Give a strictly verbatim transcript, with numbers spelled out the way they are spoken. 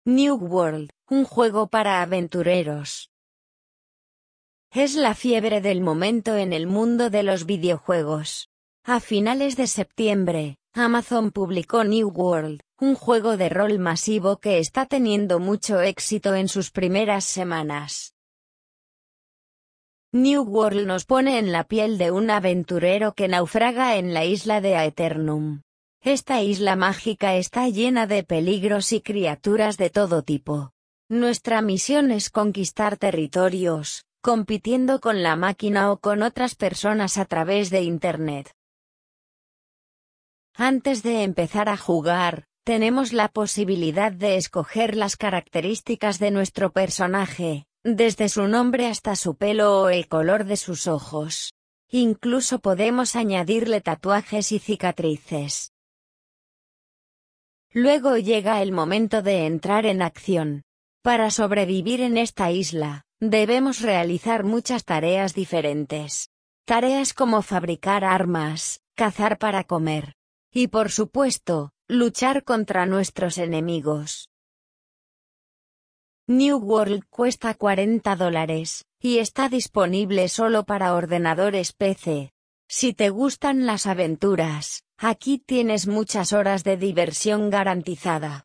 New World, un juego para aventureros. Es la fiebre del momento en el mundo de los videojuegos. A finales de septiembre, Amazon publicó New World, un juego de rol masivo que está teniendo mucho éxito en sus primeras semanas. New World nos pone en la piel de un aventurero que naufraga en la isla de Aeternum. Esta isla mágica está llena de peligros y criaturas de todo tipo. Nuestra misión es conquistar territorios, compitiendo con la máquina o con otras personas a través de Internet. Antes de empezar a jugar, tenemos la posibilidad de escoger las características de nuestro personaje, desde su nombre hasta su pelo o el color de sus ojos. Incluso podemos añadirle tatuajes y cicatrices. Luego llega el momento de entrar en acción. Para sobrevivir en esta isla, debemos realizar muchas tareas diferentes. Tareas como fabricar armas, cazar para comer. Y por supuesto, luchar contra nuestros enemigos. New World cuesta cuarenta dólares, y está disponible solo para ordenadores P C. Si te gustan las aventuras, aquí tienes muchas horas de diversión garantizada.